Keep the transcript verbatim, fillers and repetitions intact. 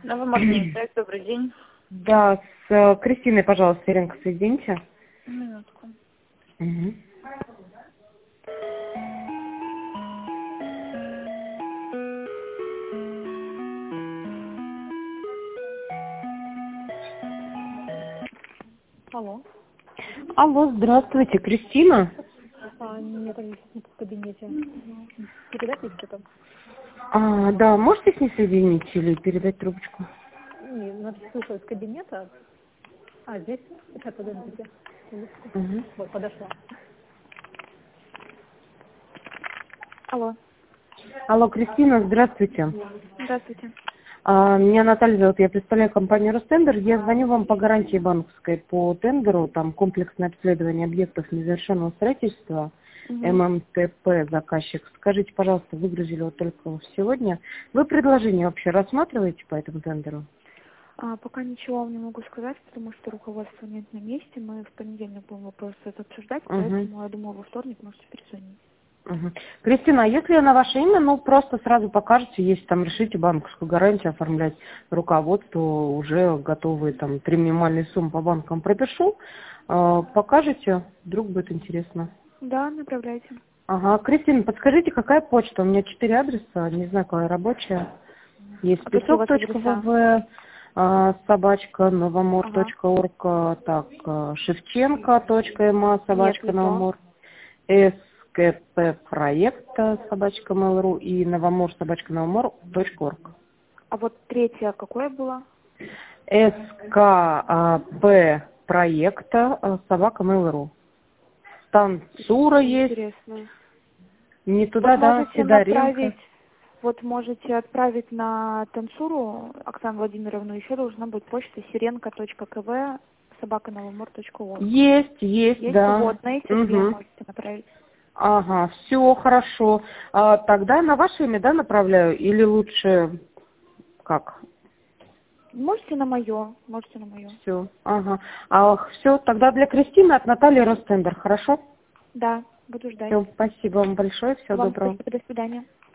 Новомодный сайт, добрый день. Да, с э, Кристиной, пожалуйста, Иринка, соедините. Минутку. Угу. Алло. Алло, здравствуйте, Кристина. А, нет, они сейчас в кабинете. Передать их что-то? А, да, можете с ней соединить или передать трубочку? Не, надо слышать из кабинета. А, здесь? Сейчас, подождите. Минутку. Угу. Вот, подошла. Алло, Алло, Кристина, здравствуйте. здравствуйте. А, меня Наталья зовут, я представляю компанию Ростендер. Я звоню вам по гарантии банковской по тендеру, там комплексное обследование объектов незавершенного строительства, Угу. ММТП заказчик. Скажите, пожалуйста, выгрузили вот только сегодня. Вы предложение вообще рассматриваете по этому тендеру? А, пока ничего вам не могу сказать, потому что руководство нет на месте. Мы в понедельник будем вопрос этот обсуждать, Угу. поэтому, я думаю, во вторник можете перезвонить. Угу. Кристина, а если я на ваше имя, ну, просто сразу покажете, если там решите банковскую гарантию оформлять, руководству уже готовые там три минимальные суммы по банкам пропишу, э, покажете, вдруг будет интересно. Да, направляйте. Ага, Кристина, подскажите, какая почта? У меня четыре адреса, не знаю, какая рабочая. Есть А какие у вас песок точка адреса? вэ вэ, собачка, Ага. новомор точка орг, так, шевченко точка эм а, Нет, собачка, не то. новомор, СКП проекта, собачка, mail.ru и новомор, собачка, новомор точка орг. А вот третье какое было? СКП проекта, собака, mail.ru. Танцура есть, Интересно. не Вот туда, да, можете Сидоренко. направить, вот можете отправить на Танцуру Оксану Владимировну, еще должна быть почта сиренко точка кв собака новомор точка орг. Есть, есть, Есть? да. Вот, на эти две Угу. можете направить. Ага, все хорошо. А, тогда на ваше имя, да, направляю? Или лучше как? Можете на мое, можете на мое. Все. Ага. А, все, тогда для Кристины от Натальи Ростендер, хорошо? Да, буду ждать. Все, спасибо вам большое, всего Вам доброго. спасибо, до свидания.